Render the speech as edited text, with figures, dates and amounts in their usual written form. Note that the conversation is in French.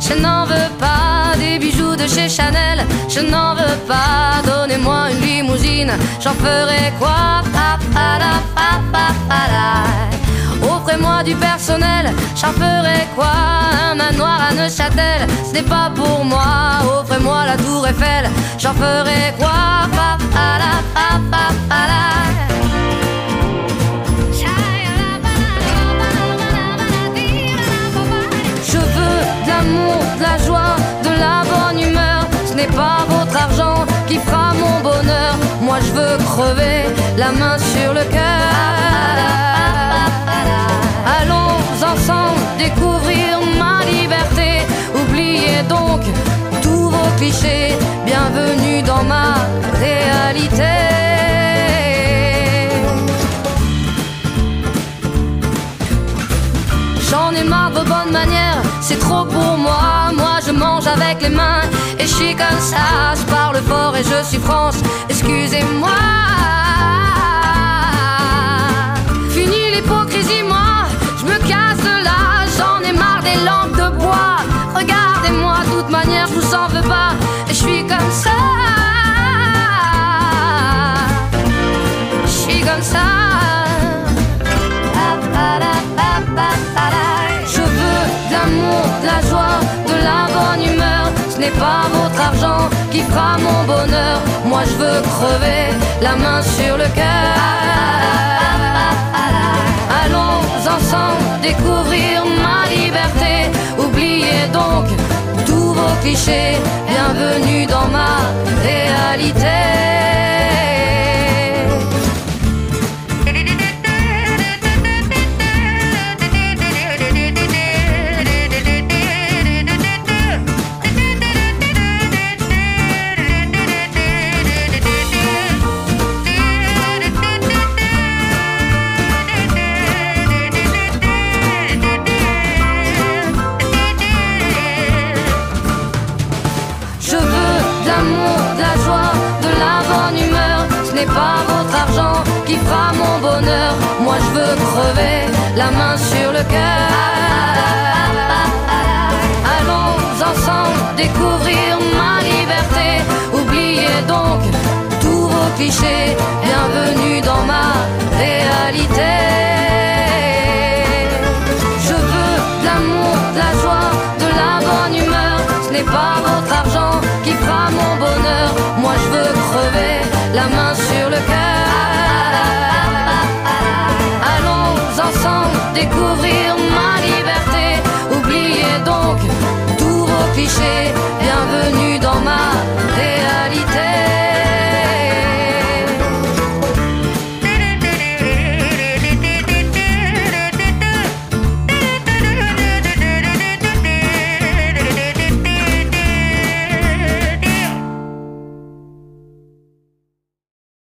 je n'en veux pas des bijoux de chez Chanel, je n'en veux pas. Donnez-moi une limousine, j'en ferai quoi? Offrez-moi du personnel, j'en ferai quoi? Un manoir à Neuchâtel, ce n'est pas pour moi. Offrez-moi la tour Eiffel, j'en ferai quoi? Je veux de l'amour, de la joie, de la bonne humeur. Ce n'est pas votre argent qui fera mon bonheur. Moi je veux crever, la main sur le cœur. Allons ensemble découvrir ma liberté. Oubliez donc tous vos clichés. Bienvenue dans ma réalité. J'en ai marre de vos bonnes manières, c'est trop pour moi. Moi je mange avec les mains et je suis comme ça. Je parle fort et je suis France, excusez-moi. Fini l'hypocrisie, moi je me casse de là. J'en ai marre des lampes de bois. Regardez-moi, de toute manière je vous en veux pas. Et je suis comme ça. Je suis comme ça. Je veux de l'amour, de la joie, de la bonne humeur. Ce n'est pas votre argent qui fera mon bonheur. Moi je veux crever, la main sur le cœur. Allons ensemble découvrir ma liberté. Oubliez donc tous vos clichés. Bienvenue dans ma réalité. Pas votre argent qui fera mon bonheur. Moi je veux crever, la main sur le cœur. Allons ensemble découvrir ma liberté. Oubliez donc tous vos clichés. Bienvenue dans ma réalité. Je veux de l'amour, de la joie, de la bonne humeur. Ce n'est pas votre argent qui fera mon bonheur. Moi je veux crever, la main sur le cœur. Allons ensemble découvrir ma liberté. Oubliez donc tous vos clichés. Bienvenue